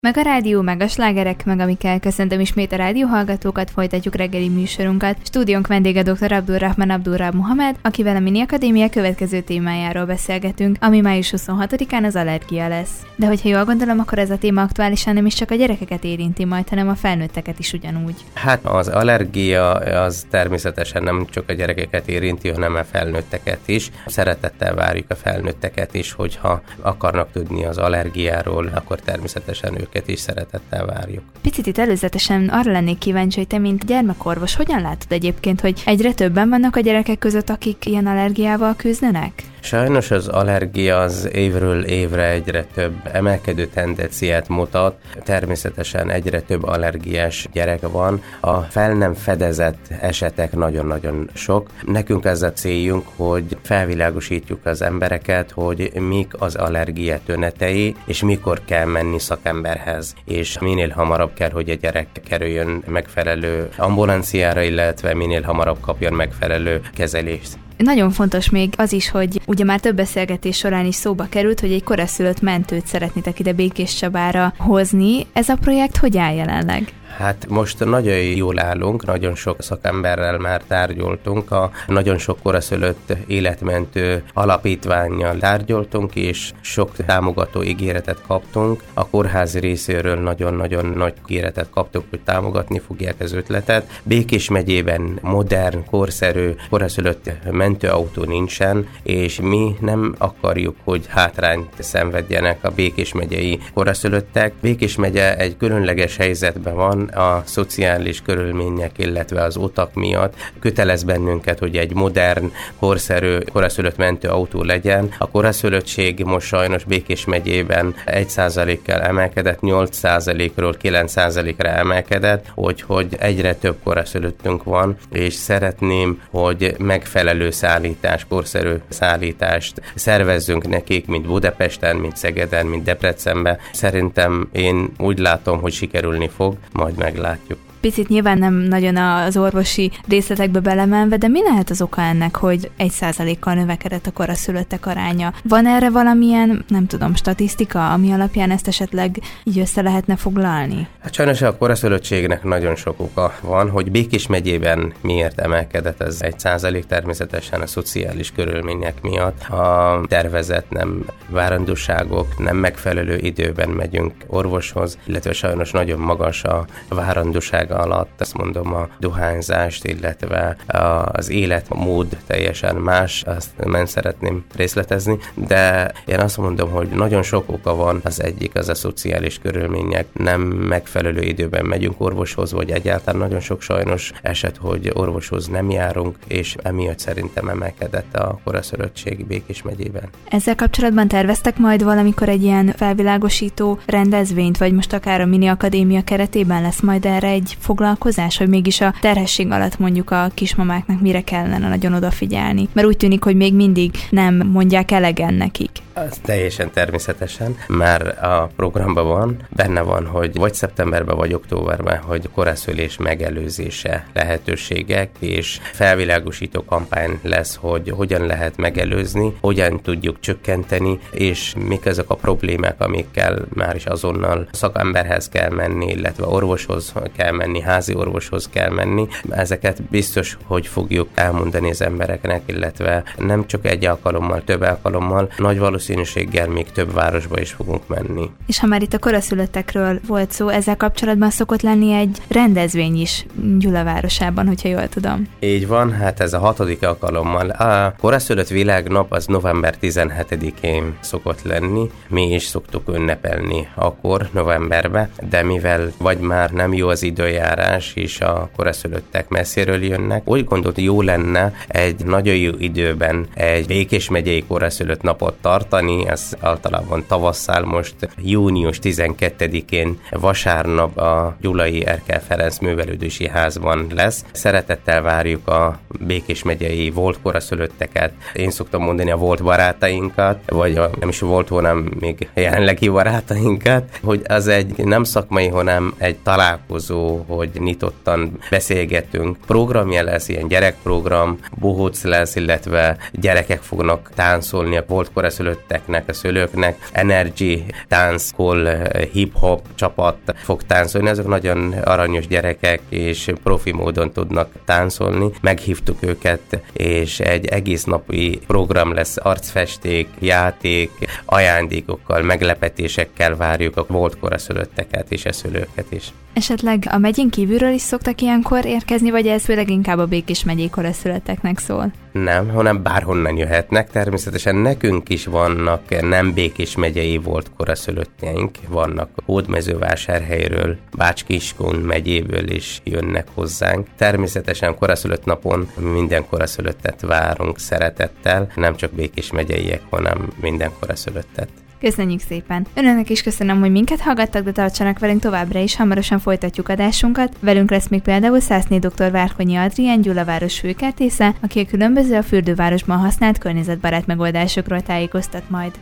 Meg a rádió, meg a slágerek, meg amikkel köszöntöm ismét a rádióhallgatókat, folytatjuk reggeli műsorunkat. Stúdiónk vendége dr. Abdulrahman Abdulrahman Mohamed, akivel a Mini Akadémia következő témájáról beszélgetünk, ami május 26-án az allergia lesz. De hogyha jól gondolom, akkor ez a téma aktuálisan nem is csak a gyerekeket érinti majd, hanem a felnőtteket is ugyanúgy. Hát az allergia az természetesen nem csak a gyerekeket érinti, hanem a felnőtteket is. Szeretettel várjuk a felnőtteket is, hogyha akarnak tudni az allergiáról, akkor természetesen őket is szeretettel várjuk. Picit itt előzetesen arra lennék kíváncsi, hogy te, mint gyermekorvos, hogyan látod egyébként, hogy egyre többen vannak a gyerekek között, akik ilyen allergiával küzdenek? Sajnos az allergia az évről évre egyre több emelkedő tendenciát mutat. Természetesen egyre több allergiás gyerek van. A fel nem fedezett esetek nagyon-nagyon sok. Nekünk ez a céljunk, hogy felvilágosítjuk az embereket, hogy mik az allergia tünetei, és mikor kell menni szakemberhez. És minél hamarabb kell, hogy a gyerek kerüljön megfelelő ambulanciára, illetve minél hamarabb kapjon megfelelő kezelést. Nagyon fontos még az is, hogy ugye már több beszélgetés során is szóba került, hogy egy koraszülött mentőt szeretnétek ide Békéscsabára hozni. Ez a projekt hogy áll jelenleg? Hát most nagyon jól állunk, nagyon sok szakemberrel már tárgyaltunk, nagyon sok koraszülött életmentő alapítvánnyal tárgyaltunk, és sok támogató ígéretet kaptunk. A kórház részéről nagyon-nagyon nagy ígéretet kaptuk, hogy támogatni fogják az ötletet. Békés megyében modern, korszerű koraszülött mentőautó nincsen, és mi nem akarjuk, hogy hátrányt szenvedjenek a Békés megyei koraszülöttek. Békés megye egy különleges helyzetben van, a szociális körülmények, illetve az utak miatt kötelez bennünket, hogy egy modern, korszerű koraszülött mentőautó legyen. A koraszülöttség most sajnos Békés megyében 1%-kal emelkedett, 8%-ról 9%-ra emelkedett, úgyhogy egyre több koraszülöttünk van, és szeretném, hogy megfelelő szállítás, korszerű szállítást szervezzünk nekik, mint Budapesten, mint Szegeden, mint Debrecenben. Szerintem én úgy látom, hogy sikerülni fog, majd meglátjuk. Picit nyilván nem nagyon az orvosi részletekbe belemenve, de mi lehet az oka ennek, hogy 1%-kal növekedett a koraszülöttek aránya? Van erre valamilyen, nem tudom, statisztika, ami alapján ezt esetleg így össze lehetne foglalni? Hát sajnos a koraszülöttségnek nagyon sok oka van, hogy Békés megyében miért emelkedett ez 1%, természetesen a szociális körülmények miatt. A tervezett nem várandóságok, nem megfelelő időben megyünk orvoshoz, illetve sajnos nagyon magas a várandóság alatt, ezt mondom, a dohányzást, illetve az életmód teljesen más, azt nem szeretném részletezni, de én azt mondom, hogy nagyon sok oka van, az egyik az a szociális körülmények, nem megfelelő időben megyünk orvoshoz, vagy egyáltalán nagyon sok sajnos eset, hogy orvoshoz nem járunk, és emiatt szerintem emelkedett a koraszülöttség Békés megyében. Ezzel kapcsolatban terveztek majd valamikor egy ilyen felvilágosító rendezvényt, vagy most akár a Mini Akadémia keretében lesz majd erre egy foglalkozás, hogy mégis a terhesség alatt mondjuk a kismamáknak mire kellene nagyon odafigyelni? Mert úgy tűnik, hogy még mindig nem mondják elegen nekik. Az teljesen természetesen, már a programban van, benne van, hogy vagy szeptemberben, vagy októberben, hogy koraszülés megelőzése lehetőségek, és felvilágosító kampány lesz, hogy hogyan lehet megelőzni, hogyan tudjuk csökkenteni, és mik azok a problémák, amikkel már is azonnal szakemberhez kell menni, illetve orvoshoz kell menni, házi orvoshoz kell menni. Ezeket biztos, hogy fogjuk elmondani az embereknek, illetve nem csak egy alkalommal, több alkalommal, nagy valószínűséggel még több városba is fogunk menni. És ha már itt a koraszülöttekről volt szó, ezzel kapcsolatban szokott lenni egy rendezvény is Gyula városában, hogyha jól tudom. Így van, hát ez a 6. alkalommal. A koraszülött világnap az november 17-én szokott lenni. Mi is szoktuk ünnepelni akkor, novemberben, de mivel vagy már nem jó az időjárás, és a koraszülöttek messziről jönnek, úgy gondolt, jó lenne egy nagyon jó időben egy Békés megyei koraszülött napot tartani, ez általában tavasszal, most június 12-én vasárnap a Gyulai Erkel Ferenc Művelődési Házban lesz. Szeretettel várjuk a Békés megyei volt koraszülötteket. Én szoktam mondani a volt barátainkat, vagy nem is volt, hanem még jelenlegi barátainkat, hogy az egy nem szakmai, hanem egy találkozó szó, hogy nyitottan beszélgetünk. Programja lesz, ilyen gyerekprogram, bohóc lesz, illetve gyerekek fognak táncolni a volt koraszülötteknek, a szülőknek. Energy, tánckoll, hip-hop csapat fog táncolni, azok nagyon aranyos gyerekek, és profi módon tudnak táncolni. Meghívtuk őket, és egy egész napi program lesz, arcfesték, játék, ajándékokkal, meglepetésekkel várjuk a volt koraszülötteket és a szülőket is. Esetleg a megyén kívülről is szoktak ilyenkor érkezni, vagy ez főleg inkább a Békés megyei koraszülötteknek szól? Nem, hanem bárhonnan jöhetnek. Természetesen nekünk is vannak nem Békés megyei volt koraszülöttjeink, vannak Hódmezővásárhelyről, Bács-Kiskun megyéből is jönnek hozzánk. Természetesen koraszülött napon minden koraszülöttet várunk szeretettel, nem csak Békés megyeiek, hanem minden koraszülöttet. Köszönjük szépen! Önöknek is köszönöm, hogy minket hallgattak, de tartsanak velünk továbbra is, hamarosan folytatjuk adásunkat. Velünk lesz még például Szászné dr. Várkonyi Adrián, Gyulaváros főkertésze, aki a különböző a fürdővárosban használt környezetbarát megoldásokról tájékoztat majd.